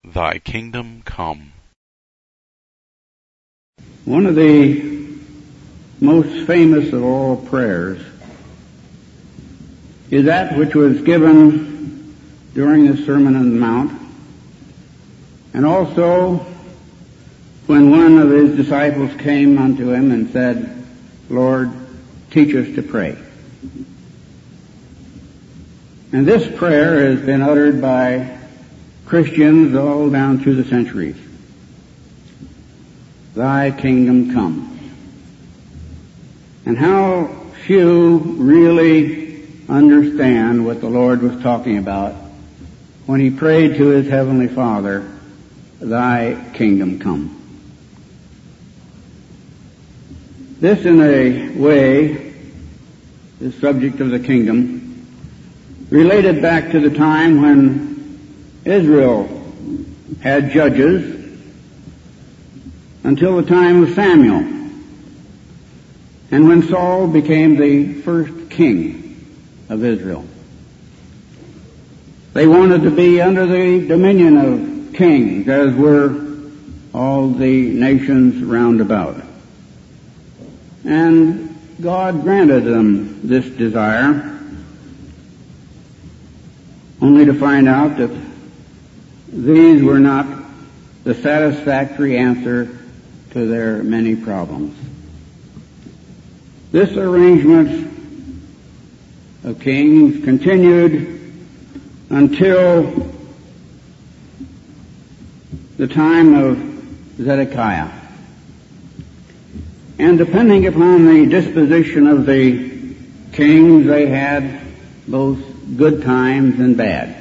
Thy kingdom come. One of the most famous of all prayers is that which was given during the Sermon on the Mount, and also when one of his disciples came unto him and said, Lord, teach us to pray. And this prayer has been uttered by Christians all down through the centuries. Thy kingdom come. And how few really understand what the Lord was talking about when he prayed to his heavenly Father, Thy kingdom come. This, in a way, the subject of the kingdom, related back to the time when Israel had judges until the time of Samuel, and when Saul became the first king of Israel. They wanted to be under the dominion of kings, as were all the nations round about. And God granted them this desire, only to find out that these were not the satisfactory answer to their many problems. This arrangement of kings continued until the time of Zedekiah. And depending upon the disposition of the kings, they had both good times and bad.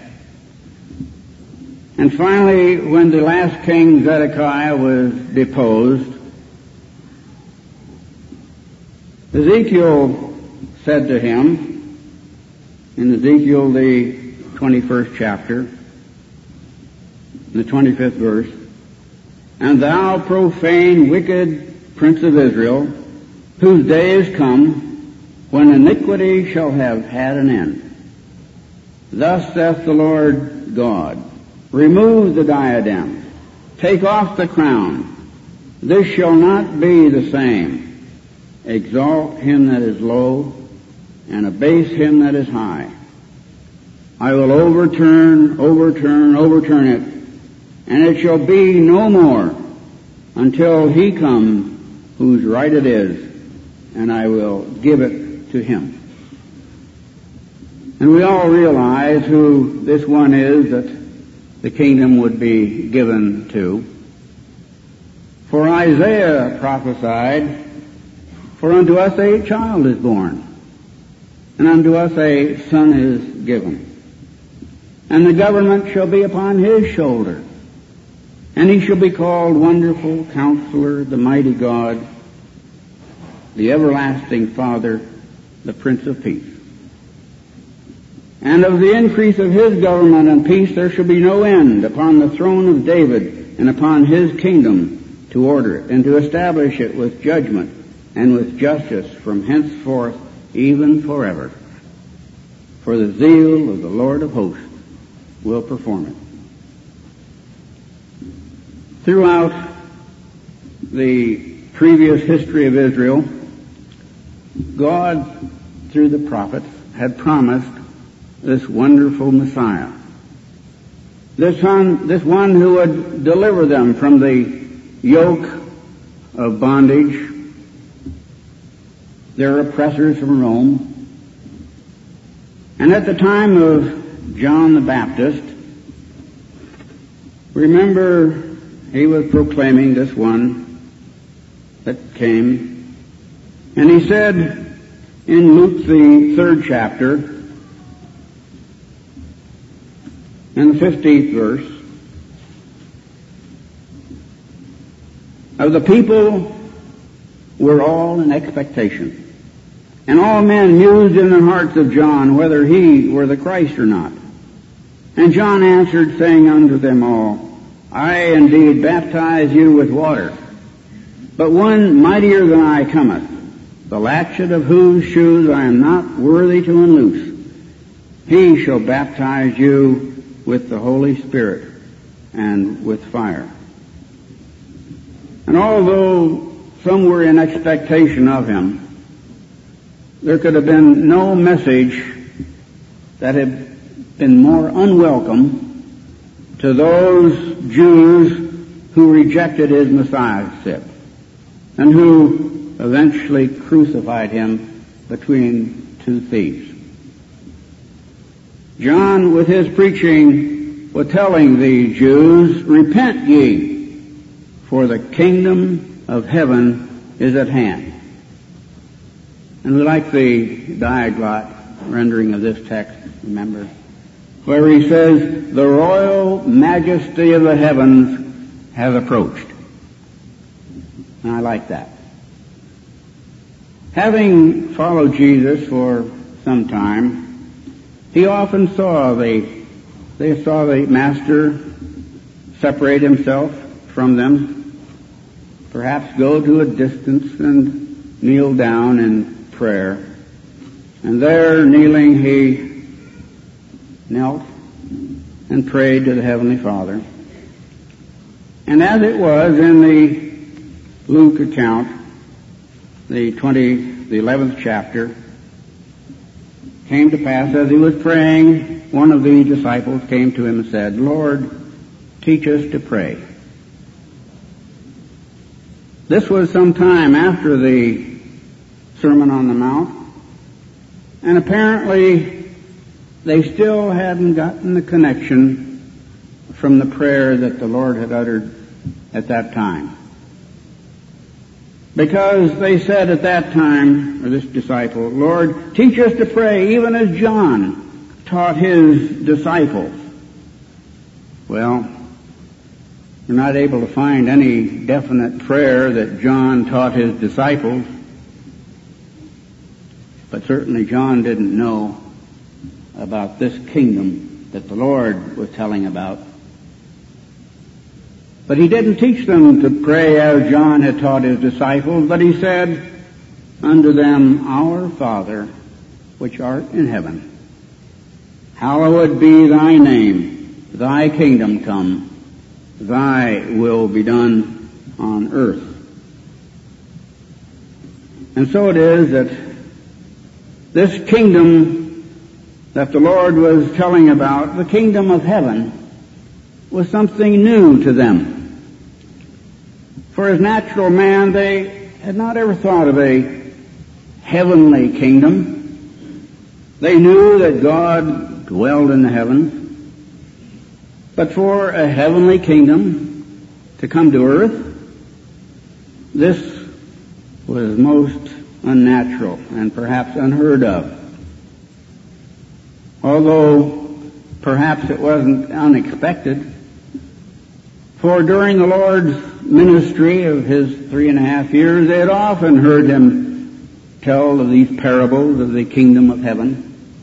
And finally, when the last king, Zedekiah, was deposed, Ezekiel said to him, in Ezekiel the 21st chapter, the 25th verse, And thou profane, wicked prince of Israel, whose day is come, when iniquity shall have had an end. Thus saith the Lord God, Remove the diadem, take off the crown. This shall not be the same. Exalt him that is low, and abase him that is high. I will overturn it, and it shall be no more until he come whose right it is, and I will give it to him. And we all realize who this one is that the kingdom would be given to. For Isaiah prophesied, For unto us a child is born, and unto us a son is given. And the government shall be upon his shoulder, and he shall be called Wonderful Counselor, the Mighty God, the Everlasting Father, the Prince of Peace. And of the increase of his government and peace there shall be no end upon the throne of David and upon his kingdom to order it and to establish it with judgment and with justice from henceforth even forever. For the zeal of the Lord of hosts will perform it. Throughout the previous history of Israel, God, through the prophets, had promised this wonderful Messiah. This one who would deliver them from the yoke of bondage, their oppressors from Rome. And at the time of John the Baptist, remember, he was proclaiming this one that came. And he said in Luke the 3rd chapter, in the 15th verse, of the people were all in expectation, and all men mused in their hearts of John whether he were the Christ or not. And John answered, saying unto them all, I indeed baptize you with water, but one mightier than I cometh, the latchet of whose shoes I am not worthy to unloose. He shall baptize you with the Holy Spirit and with fire. And although some were in expectation of him, there could have been no message that had been more unwelcome to those Jews who rejected his messiahship and who eventually crucified him between two thieves. John, with his preaching, was telling the Jews, "Repent ye, for the kingdom of heaven is at hand." And we like the Diaglott rendering of this text, remember, where he says, "The royal majesty of the heavens has approached." And I like that. Having followed Jesus for some time, he often saw the Master separate himself from them, perhaps go to a distance and kneel down in prayer. And there, kneeling, he knelt and prayed to the Heavenly Father. And as it was in the Luke account, the 11th chapter, came to pass as he was praying, one of the disciples came to him and said, "Lord, teach us to pray." This was some time after the Sermon on the Mount, and apparently they still hadn't gotten the connection from the prayer that the Lord had uttered at that time. Because they said at that time, or this disciple, "Lord, teach us to pray even as John taught his disciples." Well, we're not able to find any definite prayer that John taught his disciples, but certainly John didn't know about this kingdom that the Lord was telling about. But he didn't teach them to pray as John had taught his disciples, but he said unto them, "Our Father, which art in heaven, hallowed be thy name, thy kingdom come, thy will be done on earth." And so it is that this kingdom that the Lord was telling about, the kingdom of heaven, was something new to them. For as natural man, they had not ever thought of a heavenly kingdom. They knew that God dwelled in the heavens. But for a heavenly kingdom to come to earth, this was most unnatural and perhaps unheard of. Although perhaps it wasn't unexpected, for during the Lord's ministry of his 3.5 years, they had often heard him tell of these parables of the kingdom of heaven.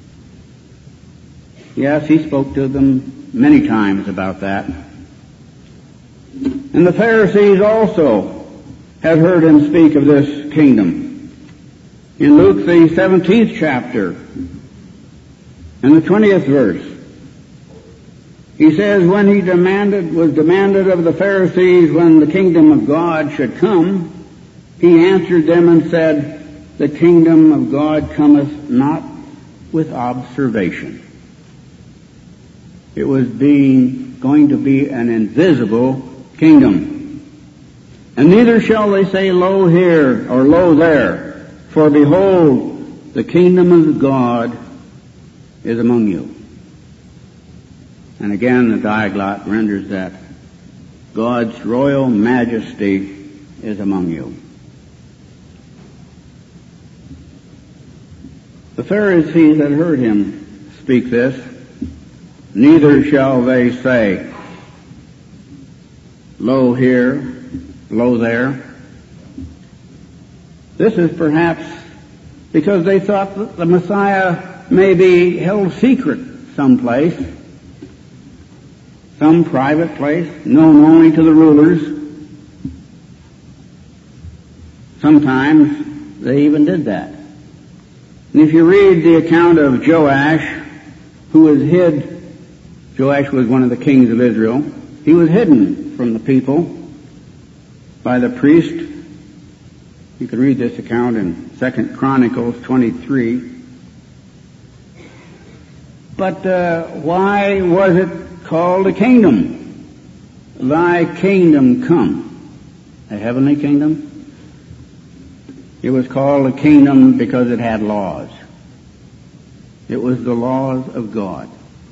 Yes, he spoke to them many times about that. And the Pharisees also had heard him speak of this kingdom. In Luke, the 17th chapter, and the 20th verse, he says, when he was demanded of the Pharisees when the kingdom of God should come, he answered them and said, "The kingdom of God cometh not with observation." It was going to be an invisible kingdom. And neither shall they say, "Lo here," or "Lo there," for behold, the kingdom of God is among you. And again, the Diaglott renders that God's royal majesty is among you. The Pharisees had heard him speak this. Neither shall they say, "Lo here, lo there." This is perhaps because they thought that the Messiah may be held secret someplace, some private place, known only to the rulers. Sometimes they even did that. And if you read the account of Joash, who was hid, Joash was one of the kings of Israel, He was hidden from the people by the priest. You can read this account in 2 Chronicles 23. But why was it called a kingdom? Thy kingdom come. A heavenly kingdom? It was called a kingdom because it had laws. It was the laws of God.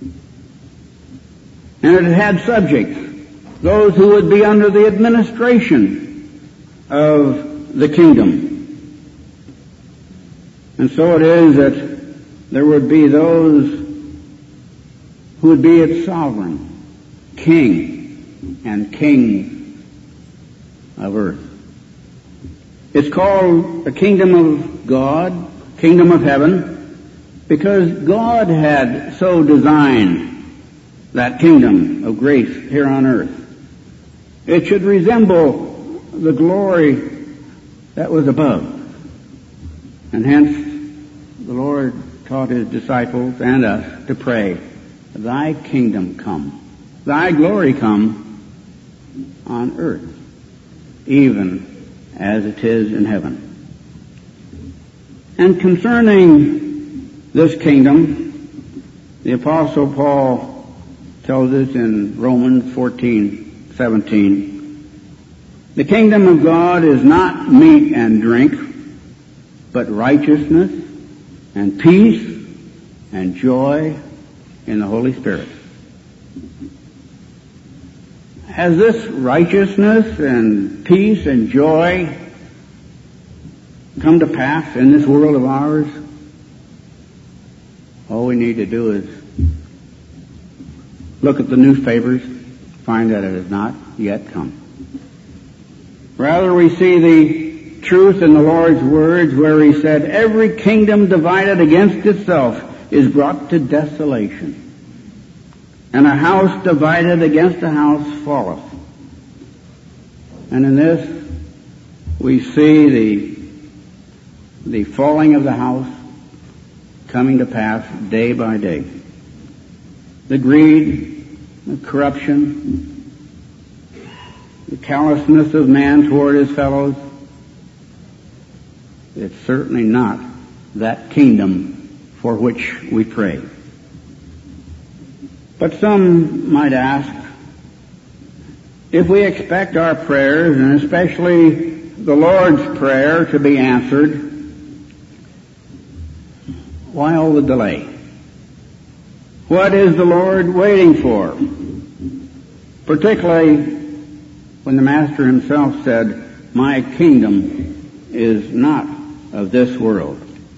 And it had subjects, those who would be under the administration of the kingdom. And so it is that there would be those who would be its sovereign, king, and kings of earth. It's called the kingdom of God, kingdom of heaven, because God had so designed that kingdom of grace here on earth. It should resemble the glory that was above. And hence, the Lord taught His disciples and us to pray, Thy kingdom come, Thy glory come on earth, even as it is in heaven. And concerning this kingdom, the Apostle Paul tells us in Romans 14:17, the kingdom of God is not meat and drink, but righteousness and peace and joy in the Holy Spirit. Has this righteousness and peace and joy come to pass in this world of ours? All we need to do is look at the newspapers, find that it has not yet come. Rather, we see the truth in the Lord's words where He said, every kingdom divided against itself is brought to desolation, and a house divided against a house falleth. And in this, we see the falling of the house coming to pass day by day. The greed, the corruption, the callousness of man toward his fellows, it's certainly not that kingdom for which we pray. But some might ask, if we expect our prayers, and especially the Lord's Prayer, to be answered, why all the delay? What is the Lord waiting for? Particularly when the Master Himself said, my kingdom is not of this world.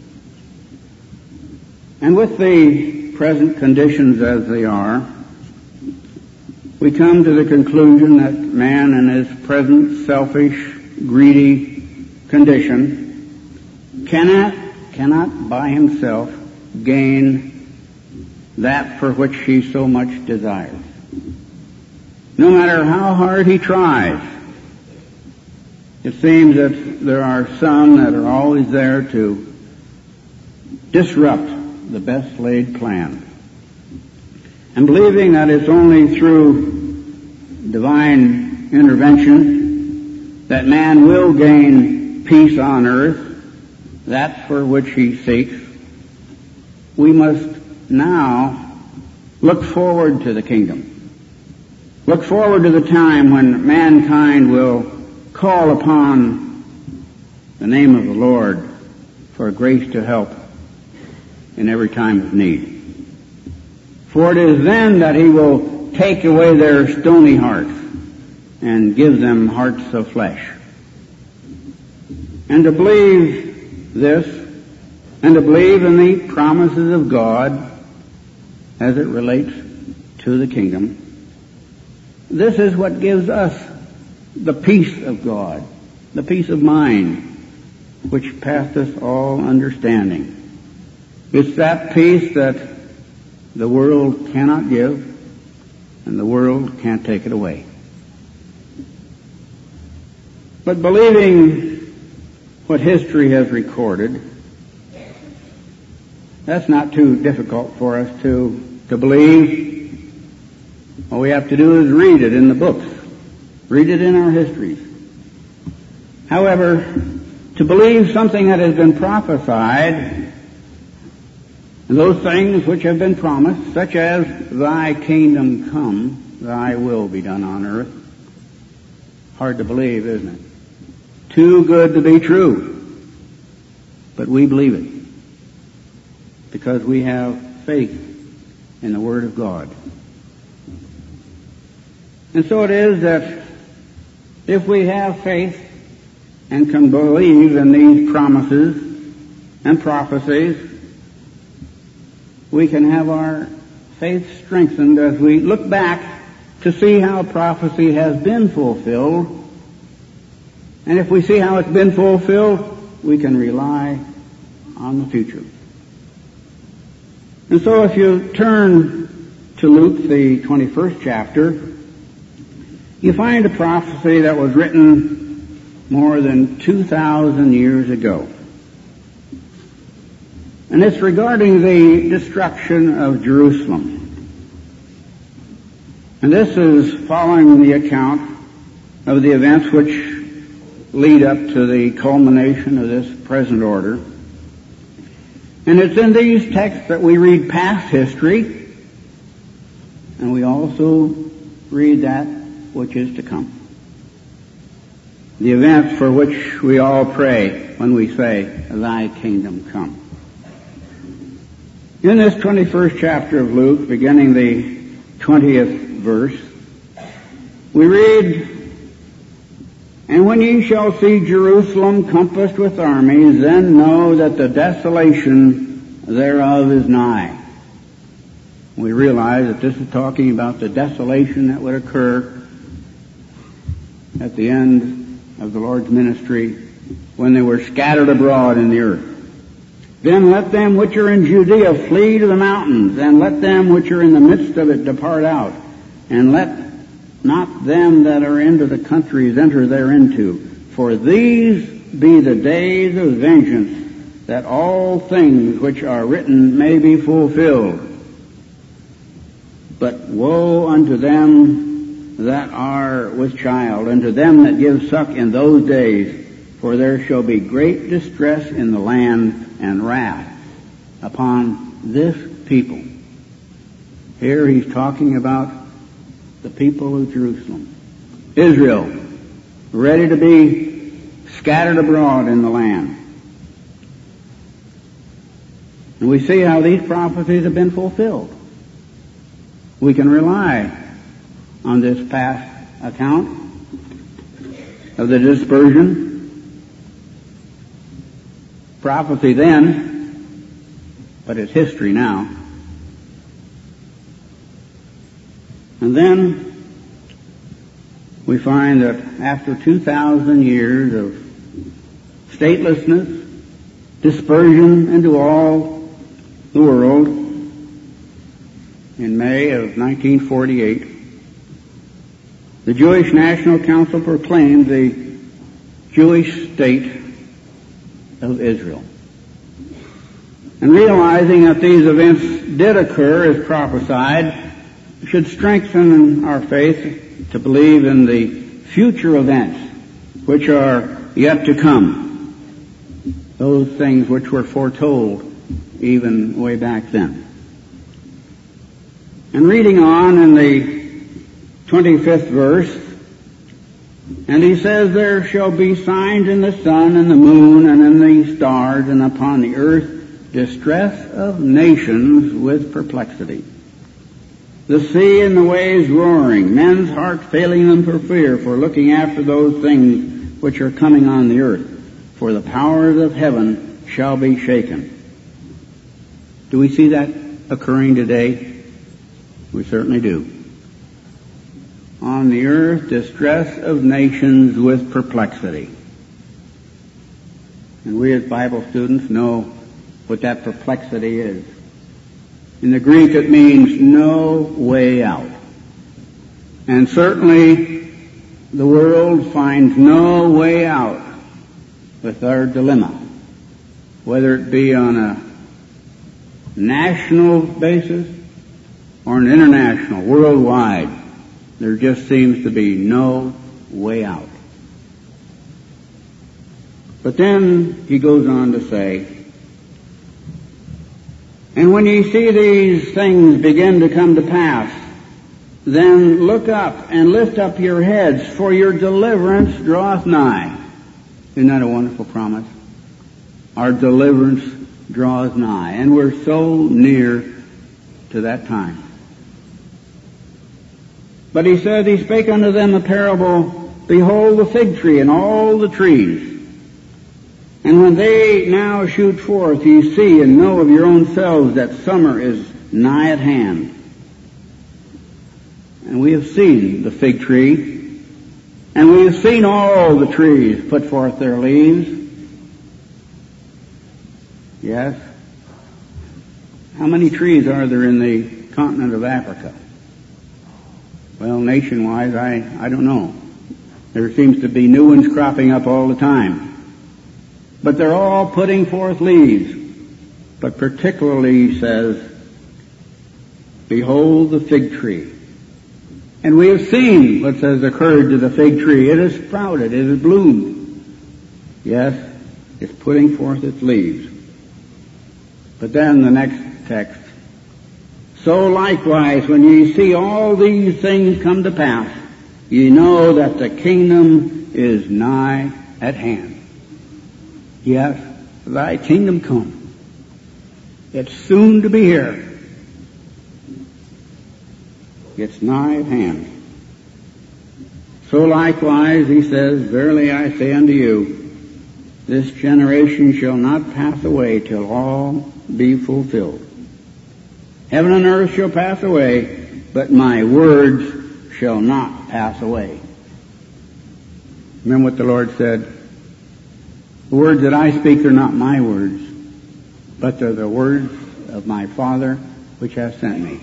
And with the present conditions as they are, we come to the conclusion that man in his present selfish, greedy condition cannot by himself gain that for which he so much desires. No matter how hard he tries, it seems that there are some that are always there to disrupt the best laid plan. And believing that it's only through divine intervention that man will gain peace on earth, that for which he seeks, we must now look forward to the kingdom. Look forward to the time when mankind will call upon the name of the Lord for grace to help in every time of need. For it is then that He will take away their stony hearts and give them hearts of flesh. And to believe this, and to believe in the promises of God as it relates to the kingdom, this is what gives us the peace of God, the peace of mind, which passeth all understanding. It's that peace that the world cannot give, and the world can't take it away. But believing what history has recorded, that's not too difficult for us to believe. All we have to do is read it in the books, read it in our histories. However, to believe something that has been prophesied, those things which have been promised, such as thy kingdom come, thy will be done on earth, hard to believe, isn't it? Too good to be true. But we believe it because we have faith in the Word of God. And so it is that if we have faith and can believe in these promises and prophecies, we can have our faith strengthened as we look back to see how prophecy has been fulfilled. And if we see how it's been fulfilled, we can rely on the future. And so if you turn to Luke, the 21st chapter, you find a prophecy that was written more than 2,000 years ago. And it's regarding the destruction of Jerusalem. And this is following the account of the events which lead up to the culmination of this present order. And it's in these texts that we read past history, and we also read that which is to come. The events for which we all pray when we say, thy kingdom come. In this 21st chapter of Luke, beginning the 20th verse, we read, and when ye shall see Jerusalem compassed with armies, then know that the desolation thereof is nigh. We realize that this is talking about the desolation that would occur at the end of the Lord's ministry when they were scattered abroad in the earth. Then let them which are in Judea flee to the mountains, and let them which are in the midst of it depart out, and let not them that are into the countries enter thereinto. For these be the days of vengeance, that all things which are written may be fulfilled. But woe unto them that are with child, and to them that give suck in those days, for there shall be great distress in the land, and wrath upon this people. Here he's talking about the people of Jerusalem. Israel, ready to be scattered abroad in the land. And we see how these prophecies have been fulfilled. We can rely on this past account of the dispersion. Prophecy then, but it's history now. And then we find that after 2,000 years of statelessness, dispersion into all the world, in May of 1948, the Jewish National Council proclaimed the Jewish state of Israel. And realizing that these events did occur as prophesied, should strengthen our faith to believe in the future events which are yet to come. Those things which were foretold even way back then. And reading on in the 25th verse, and he says, there shall be signs in the sun and the moon and in the stars, and upon the earth distress of nations with perplexity. The sea and the waves roaring, men's hearts failing them for fear, for looking after those things which are coming on the earth. For the powers of heaven shall be shaken. Do we see that occurring today? We certainly do. On the earth, distress of nations with perplexity. And we as Bible students know what that perplexity is. In the Greek it means no way out. And certainly the world finds no way out with our dilemma, whether it be on a national basis or an international, worldwide. There just seems to be no way out. But then he goes on to say, and when ye see these things begin to come to pass, then look up and lift up your heads, for your deliverance draweth nigh. Isn't that a wonderful promise? Our deliverance draws nigh, and we're so near to that time. But he said, he spake unto them a parable, behold the fig tree and all the trees. And when they now shoot forth, ye see and know of your own selves that summer is nigh at hand. And we have seen the fig tree, and we have seen all the trees put forth their leaves. Yes. How many trees are there in the continent of Africa? Well, nation-wise, I don't know. There seems to be new ones cropping up all the time. But they're all putting forth leaves. But particularly, he says, behold the fig tree. And we have seen what has occurred to the fig tree. It has sprouted. It has bloomed. Yes, it's putting forth its leaves. But then the next text. So likewise, when ye see all these things come to pass, ye know that the kingdom is nigh at hand. Yes, thy kingdom come. It's soon to be here. It's nigh at hand. So likewise, he says, verily I say unto you, this generation shall not pass away till all be fulfilled. Heaven and earth shall pass away, but my words shall not pass away. Remember what the Lord said? The words that I speak are not my words, but they're the words of my Father which hath sent me.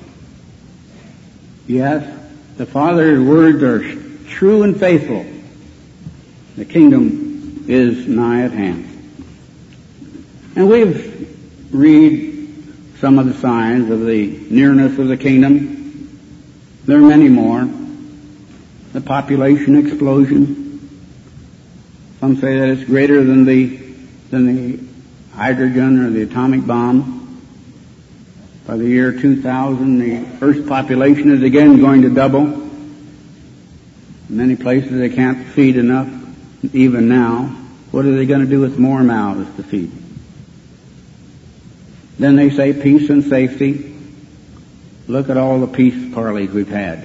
Yes, the Father's words are true and faithful. The kingdom is nigh at hand. And we've read some of the signs of the nearness of the kingdom. There are many more. The population explosion. Some say that it's greater than the hydrogen or the atomic bomb. By the year 2000, the Earth's population is again going to double. In many places they can't feed enough, even now. What are they going to do with more mouths to feed? Then they say peace and safety. Look at all the peace parleys we've had.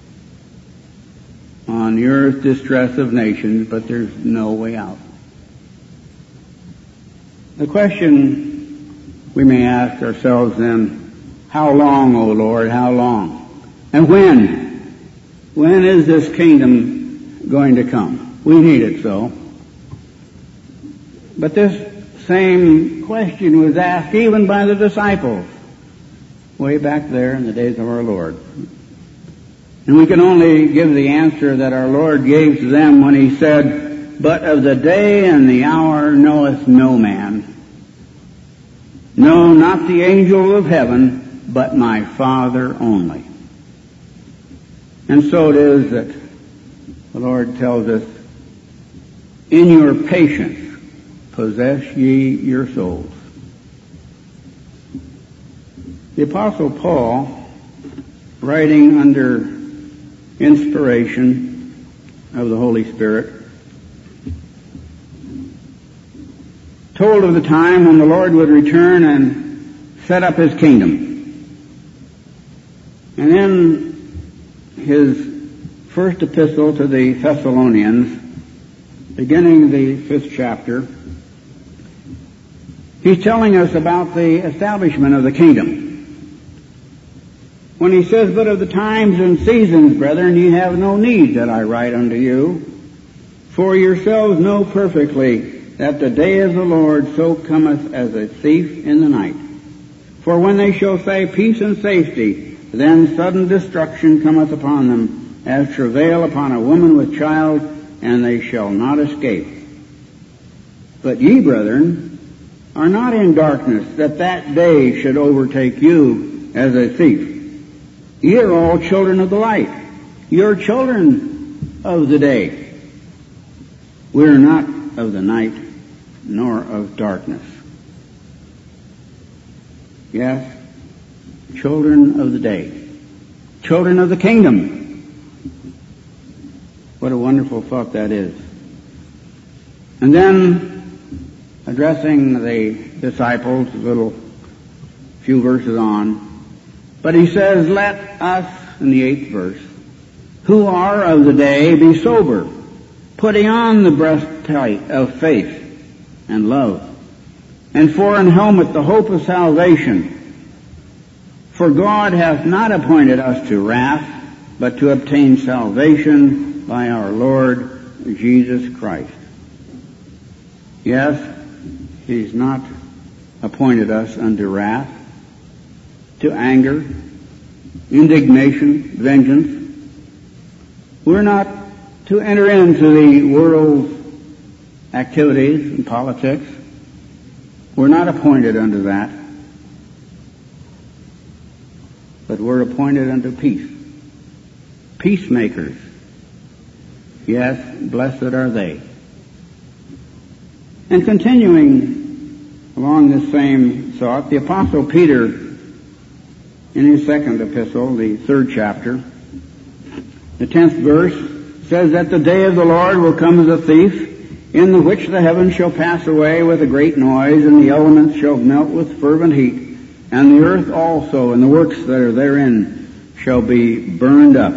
On the earth, distress of nations, but there's no way out. The question we may ask ourselves then, how long, O Lord, how long? And when? When is this kingdom going to come? We need it so. But this same question was asked even by the disciples way back there in the days of our Lord. And we can only give the answer that our Lord gave to them when he said, but of the day and the hour knoweth no man. No, not the angel of heaven, but my Father only. And so it is that the Lord tells us, in your patience possess ye your souls. The Apostle Paul, writing under inspiration of the Holy Spirit, told of the time when the Lord would return and set up his kingdom. And in his first epistle to the Thessalonians, beginning the 5th chapter, he's telling us about the establishment of the kingdom. When he says, but of the times and seasons, brethren, ye have no need that I write unto you, for yourselves know perfectly that the day of the Lord so cometh as a thief in the night. For when they shall say peace and safety, then sudden destruction cometh upon them, as travail upon a woman with child, and they shall not escape. But ye, brethren, are not in darkness, that that day should overtake you as a thief. Ye are all children of the light. You're children of the day. We're not of the night, nor of darkness. Yes, children of the day. Children of the kingdom. What a wonderful thought that is. And then, addressing the disciples, a little few verses on, but he says, let us, in the 8th verse, who are of the day be sober, putting on the breastplate of faith and love, and for an helmet the hope of salvation. For God hath not appointed us to wrath, but to obtain salvation by our Lord Jesus Christ. Yes, He's not appointed us unto wrath, to anger, indignation, vengeance. We're not to enter into the world's activities and politics. We're not appointed unto that. But we're appointed unto peace. Peacemakers. Yes, blessed are they. And continuing along this same thought, the Apostle Peter, in his 2nd epistle, the 3rd chapter, the 10th verse, says that the day of the Lord will come as a thief, in the which the heavens shall pass away with a great noise, and the elements shall melt with fervent heat, and the earth also, and the works that are therein, shall be burned up.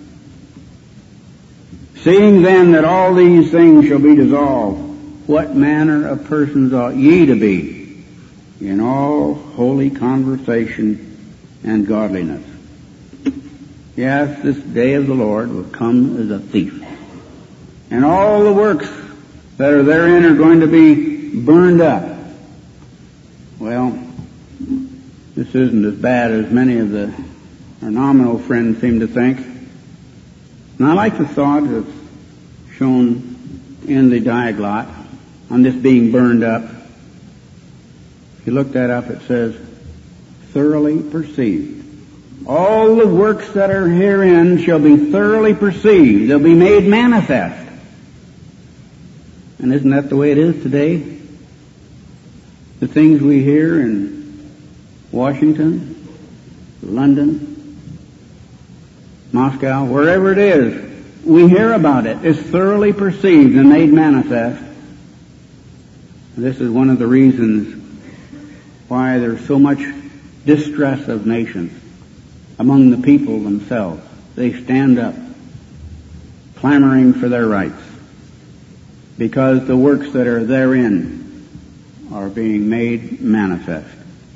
Seeing then that all these things shall be dissolved, what manner of persons ought ye to be in all holy conversation and godliness? Yes, this day of the Lord will come as a thief. And all the works that are therein are going to be burned up. Well, this isn't as bad as many of our nominal friends seem to think. And I like the thought that's shown in the diaglot on this being burned up. If you look that up, it says, thoroughly perceived. All the works that are herein shall be thoroughly perceived. They'll be made manifest. And isn't that the way it is today? The things we hear in Washington, London, Moscow, wherever it is, we hear about it. It's thoroughly perceived and made manifest. This is one of the reasons why there's so much distress of nations among the people themselves. They stand up, clamoring for their rights, because the works that are therein are being made manifest.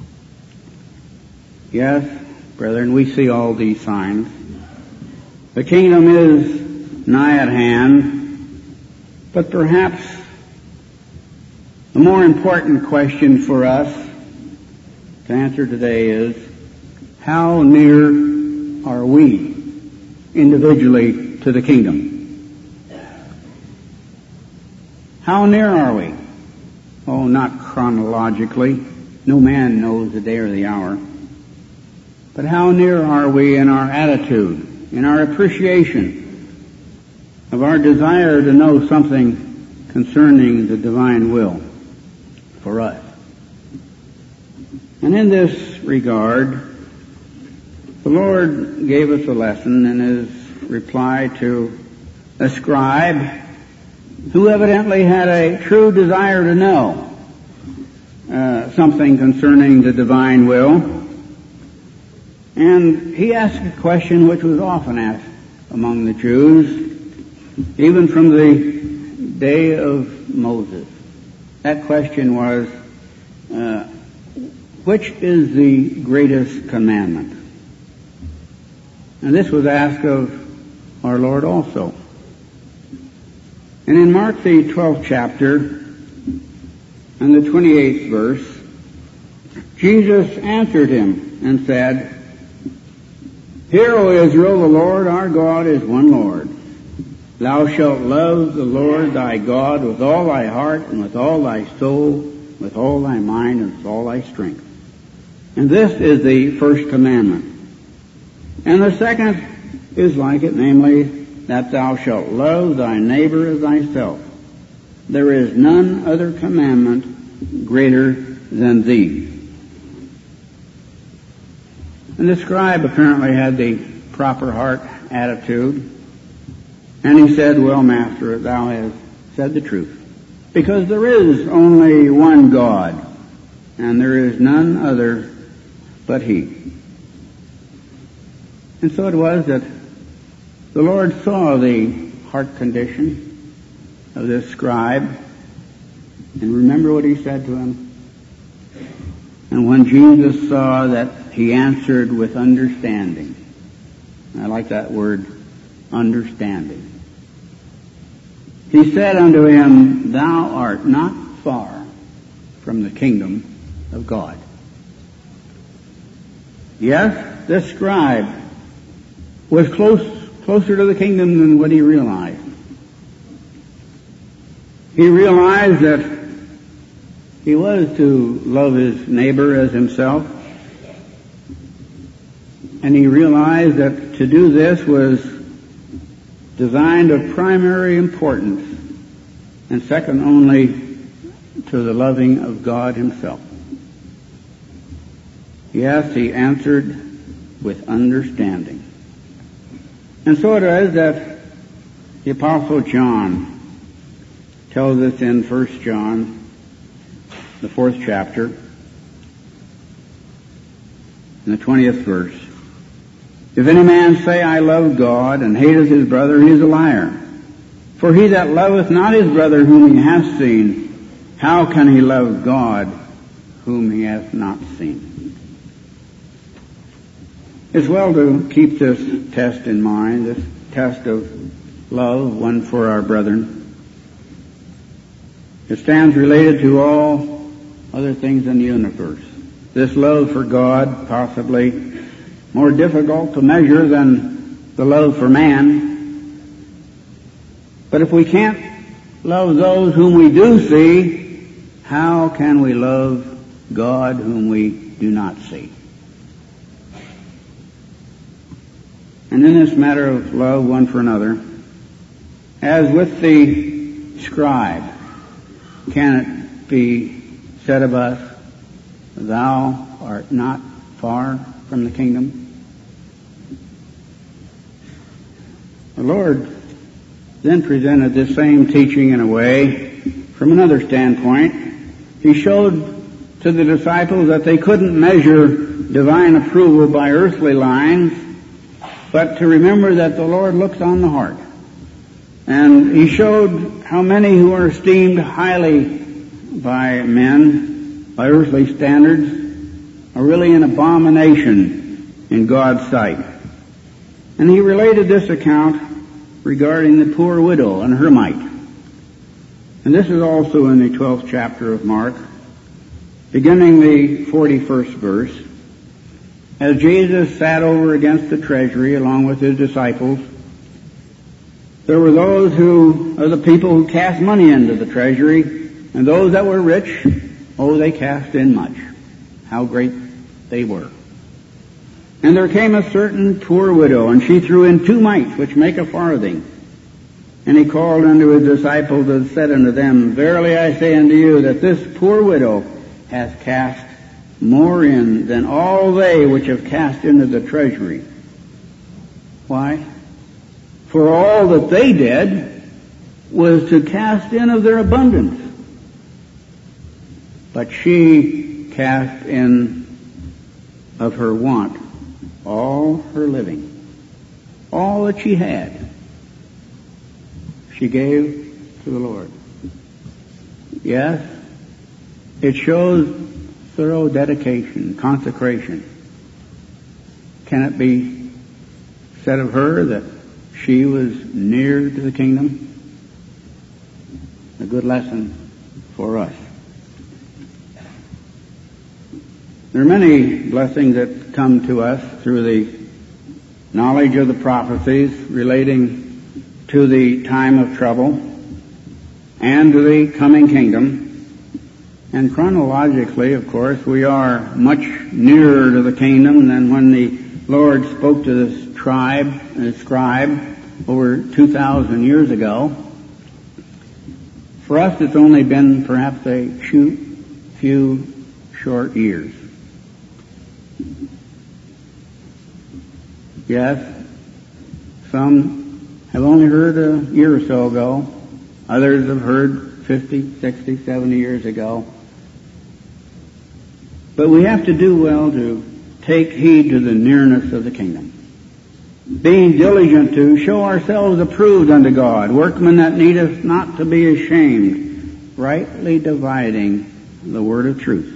Yes, brethren, we see all these signs. The kingdom is nigh at hand, but perhaps the more important question for us to answer today is, how near are we individually to the kingdom? How near are we? Oh, not chronologically. No man knows the day or the hour. But how near are we in our attitude, in our appreciation of our desire to know something concerning the divine will for us? And in this regard, the Lord gave us a lesson in His reply to a scribe who evidently had a true desire to know something concerning the divine will. And he asked a question which was often asked among the Jews, even from the day of Moses. That question was, which is the greatest commandment? And this was asked of our Lord also. And in Mark the 12th chapter and the 28th verse, Jesus answered him and said, Hear, O Israel, the Lord our God is one Lord. Thou shalt love the Lord thy God with all thy heart and with all thy soul, with all thy mind and with all thy strength. And this is the first commandment. And the second is like it, namely, that thou shalt love thy neighbor as thyself. There is none other commandment greater than these. And the scribe apparently had the proper heart attitude. And he said, well, Master, thou hast said the truth. Because there is only one God, and there is none other but He. And so it was that the Lord saw the heart condition of this scribe, and remember what He said to him? And when Jesus saw that he answered with understanding, I like that word, understanding. He said unto him, thou art not far from the kingdom of God. Yes, this scribe was closer to the kingdom than what he realized. He realized that he was to love his neighbor as himself. And he realized that to do this was designed of primary importance and second only to the loving of God Himself. Yes, he answered with understanding. And so it is that the Apostle John tells us in 1 John, the 4th chapter, in the 20th verse, if any man say, I love God, and hateth his brother, he is a liar. For he that loveth not his brother whom he hath seen, how can he love God whom he hath not seen? It's well to keep this test in mind, this test of love, one for our brethren. It stands related to all other things in the universe. This love for God, possibly more difficult to measure than the love for man. But if we can't love those whom we do see, how can we love God whom we do not see? And in this matter of love one for another, as with the scribe, can it be said of us, thou art not far from the kingdom? The Lord then presented this same teaching in a way from another standpoint. He showed to the disciples that they couldn't measure divine approval by earthly lines, but to remember that the Lord looks on the heart. And He showed how many who are esteemed highly by men, by earthly standards, are really an abomination in God's sight. And He related this account regarding the poor widow and her mite. And this is also in the 12th chapter of Mark, beginning the 41st verse. As Jesus sat over against the treasury along with His disciples, there were those of the people who cast money into the treasury, and those that were rich, they cast in much. How great they were. And there came a certain poor widow, and she threw in 2 mites, which make a farthing. And He called unto His disciples and said unto them, verily I say unto you, that this poor widow hath cast more in than all they which have cast into the treasury. Why? For all that they did was to cast in of their abundance. But she cast in of her want all her living, all that she had, she gave to the Lord. Yes, it shows thorough dedication, consecration. Can it be said of her that she was near to the kingdom? A good lesson for us. There are many blessings that come to us through the knowledge of the prophecies relating to the time of trouble and to the coming kingdom. And chronologically, of course, we are much nearer to the kingdom than when the Lord spoke to the inscribed over 2,000 years ago. For us, it's only been perhaps a few short years. Yes, some have only heard a year or so ago. Others have heard 50, 60, 70 years ago. But we have to do well to take heed to the nearness of the kingdom, being diligent to show ourselves approved unto God, workmen that needeth not to be ashamed, rightly dividing the word of truth.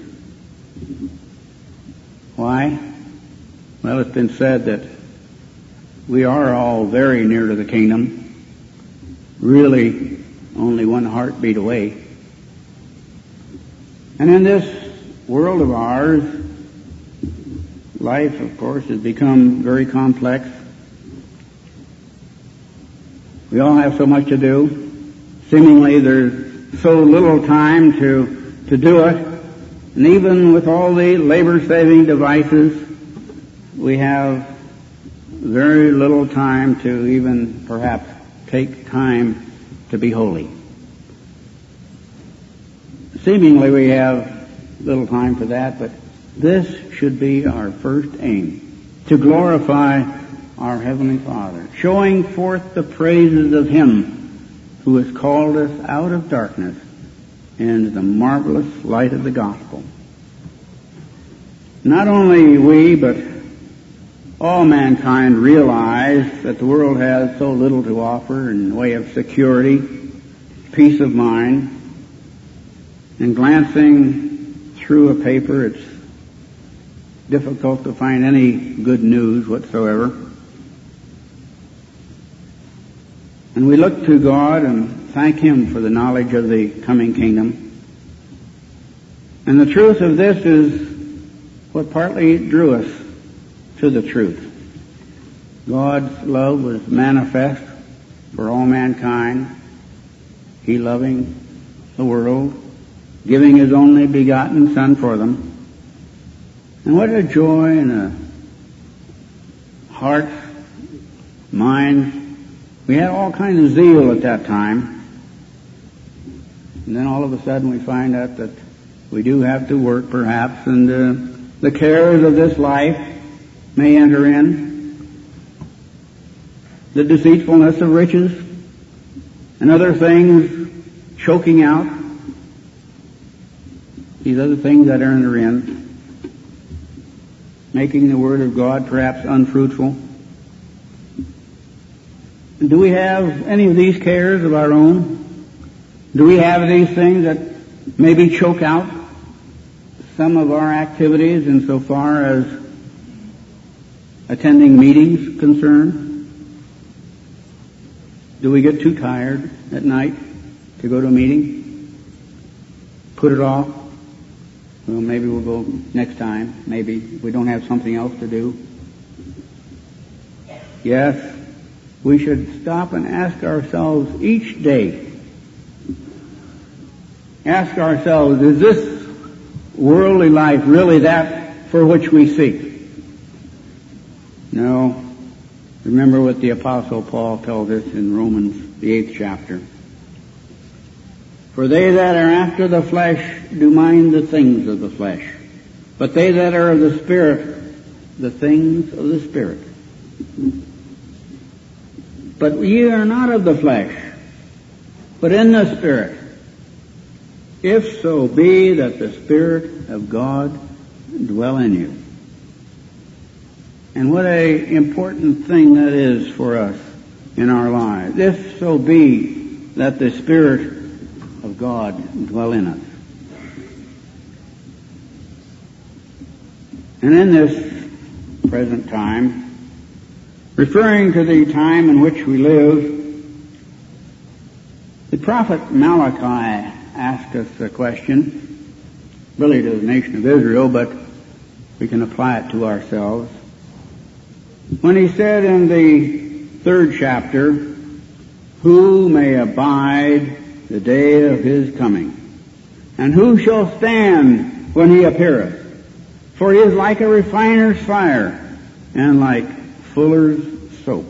Why? Well, it's been said that we are all very near to the kingdom, really only one heartbeat away. And in this world of ours, life, of course, has become very complex. We all have so much to do. Seemingly there's so little time to do it. And even with all the labor-saving devices, we have very little time to even perhaps take time to be holy. Seemingly we have little time for that, but this should be our first aim, to glorify our Heavenly Father, showing forth the praises of Him who has called us out of darkness into the marvelous light of the gospel. Not only we, but all mankind realize that the world has so little to offer in the way of security, peace of mind, and glancing through a paper, it's difficult to find any good news whatsoever. And we look to God and thank Him for the knowledge of the coming kingdom. And the truth of this is what partly drew us to the truth. God's love was manifest for all mankind, He loving the world, giving His only begotten Son for them. And what a joy in a hearts, minds. We had all kinds of zeal at that time. And then all of a sudden we find out that we do have to work perhaps, and the cares of this life may enter in. The deceitfulness of riches and other things choking out. These other things that enter in, making the Word of God perhaps unfruitful. Do we have any of these cares of our own? Do we have these things that maybe choke out some of our activities insofar as attending meetings concerned? Do we get too tired at night to go to a meeting? Put it off? Well, maybe we'll go next time. Maybe we don't have something else to do. Yes, we should stop and ask ourselves each day. Ask ourselves, is this worldly life really that for which we seek? No. Remember what the Apostle Paul tells us in Romans, the 8th chapter. For they that are after the flesh do mind the things of the flesh, but they that are of the Spirit, the things of the Spirit. But ye are not of the flesh, but in the Spirit, if so be that the Spirit of God dwell in you. And what a important thing that is for us in our lives. If so be that the Spirit of God dwell in us. And in this present time, referring to the time in which we live, the prophet Malachi asked us a question, really to the nation of Israel, but we can apply it to ourselves. When he said in the 3rd chapter, who may abide the day of His coming? And who shall stand when He appeareth? For He is like a refiner's fire, and like fuller's soap.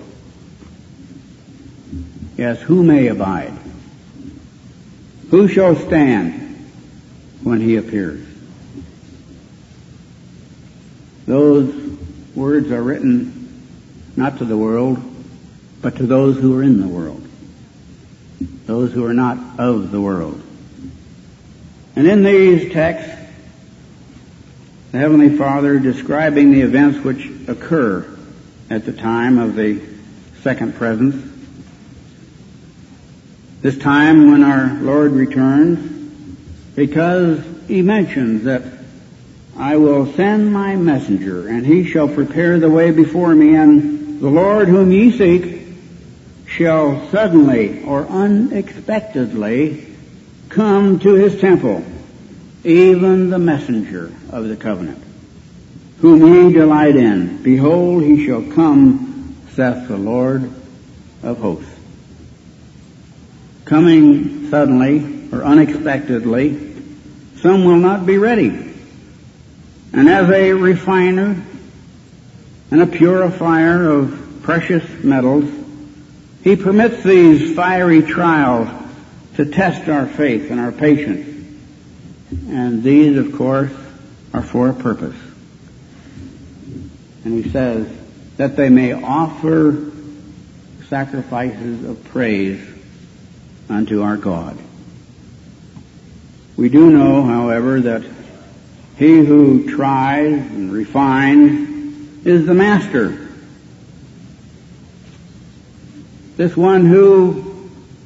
Yes, who may abide? Who shall stand when he appears? Those words are written not to the world, but to those who are in the world, those who are not of the world. And in these texts, the Heavenly Father describing the events which occur at the time of the second presence, this time when our Lord returns, because he mentions that I will send my messenger, and he shall prepare the way before me, and the Lord whom ye seek shall suddenly or unexpectedly come to his temple, even the messenger of the covenant, whom ye delight in. Behold, he shall come, saith the Lord of hosts. Coming suddenly or unexpectedly, some will not be ready. And as a refiner and a purifier of precious metals, he permits these fiery trials to test our faith and our patience. And these, of course, are for a purpose. And he says that they may offer sacrifices of praise unto our God. We do know, however, that he who tries and refines is the master. This one who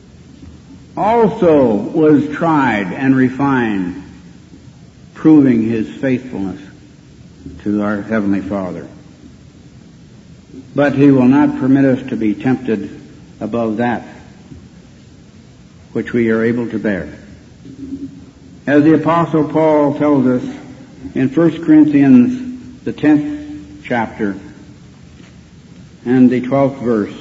also was tried and refined, proving his faithfulness to our Heavenly Father. But he will not permit us to be tempted above that which we are able to bear. As the Apostle Paul tells us in 1 Corinthians, the 10th chapter and the 12th verse,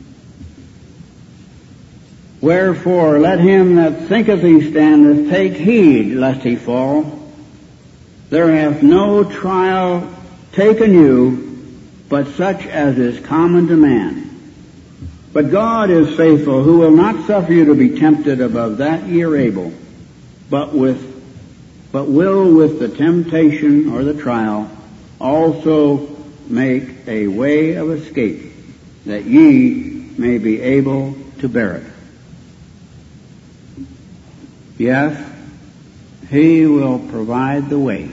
wherefore let him that thinketh he standeth take heed lest he fall. There hath no trial taken you, but such as is common to man. But God is faithful, who will not suffer you to be tempted above that ye are able, but will with the temptation or the trial also make a way of escape, that ye may be able to bear it. Yes, he will provide the way.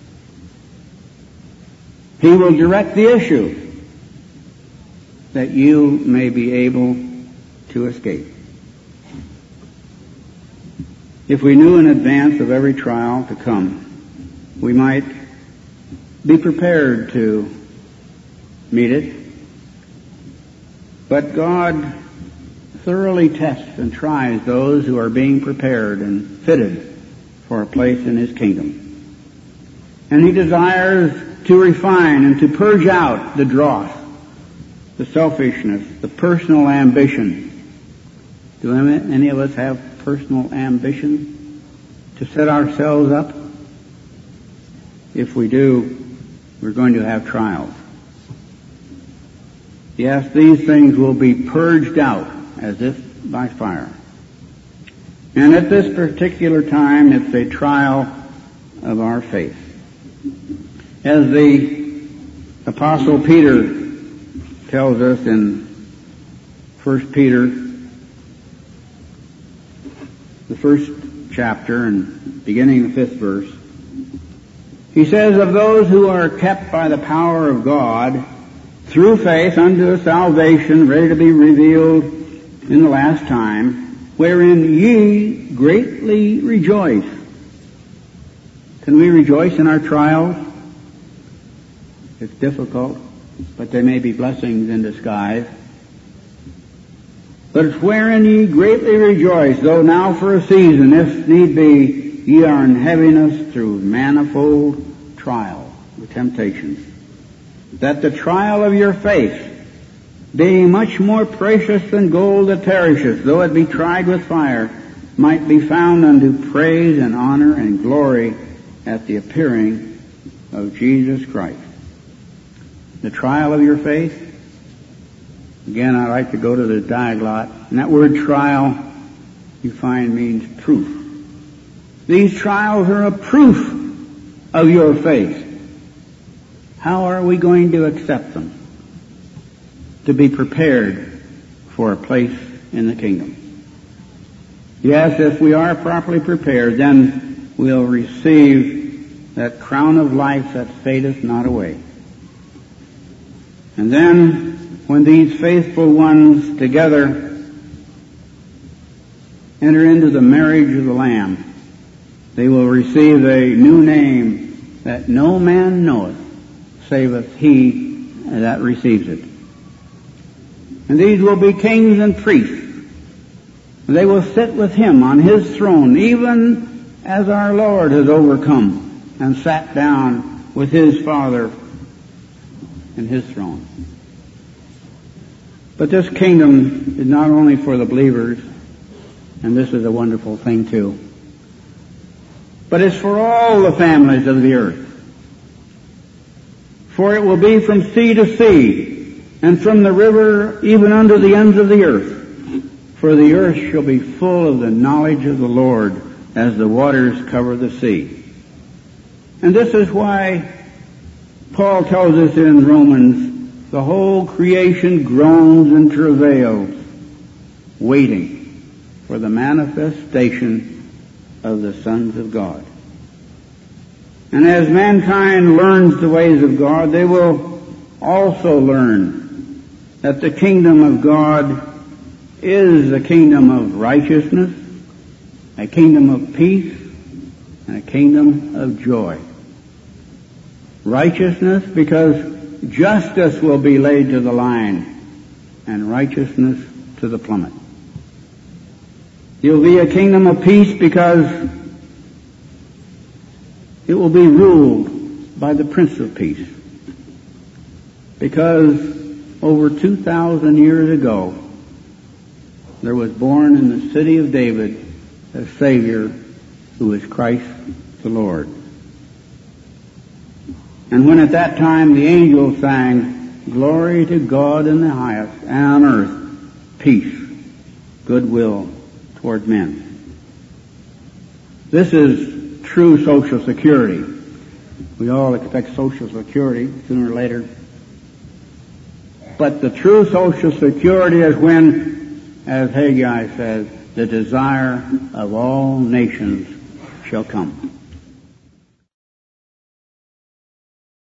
He will direct the issue that you may be able to escape. If we knew in advance of every trial to come, we might be prepared to meet it. But God thoroughly tests and tries those who are being prepared and fitted for a place in his kingdom. And he desires to refine and to purge out the dross, the selfishness, the personal ambition. Do any of us have personal ambition to set ourselves up? If we do, we're going to have trials. Yes, these things will be purged out as if by fire. And at this particular time, it's a trial of our faith. As the Apostle Peter tells us in 1 Peter, the first chapter and beginning the 5th verse, he says, of those who are kept by the power of God through faith unto a salvation ready to be revealed in the last time, wherein ye greatly rejoice. Can we rejoice in our trials? It's difficult, but they may be blessings in disguise. But it's wherein ye greatly rejoice, though now for a season, if need be, ye are in heaviness through manifold trial, the temptations, that the trial of your faith, being much more precious than gold that perisheth, though it be tried with fire, might be found unto praise and honor and glory at the appearing of Jesus Christ. The trial of your faith, Again, I like to go to the Diaglott, and that word trial, you find, means proof. These trials are a proof of your faith. How are we going to accept them? To be prepared for a place in the kingdom. Yes, if we are properly prepared, then we'll receive that crown of life that fadeth not away. And then, when these faithful ones together enter into the marriage of the Lamb, they will receive a new name that no man knoweth, saveth he that receives it. And these will be kings and priests. They will sit with him on his throne, even as our Lord has overcome and sat down with his Father in his throne. But this kingdom is not only for the believers, and this is a wonderful thing too, but it's for all the families of the earth. For it will be from sea to sea, and from the river even unto the ends of the earth. For the earth shall be full of the knowledge of the Lord, as the waters cover the sea. And this is why Paul tells us in Romans, the whole creation groans and travails, waiting for the manifestation of the sons of God. And as mankind learns the ways of God, they will also learn that the kingdom of God is a kingdom of righteousness, a kingdom of peace, and a kingdom of joy. Righteousness, because justice will be laid to the line, and righteousness to the plummet. It will be a kingdom of peace because it will be ruled by the Prince of Peace. Because over 2,000 years ago, there was born in the city of David a Savior who is Christ the Lord. And when at that time the angels sang, "Glory to God in the highest, and on earth peace, goodwill toward men." This is true Social Security. We all expect Social Security sooner or later. But the true Social Security is when, as Haggai says, the desire of all nations shall come.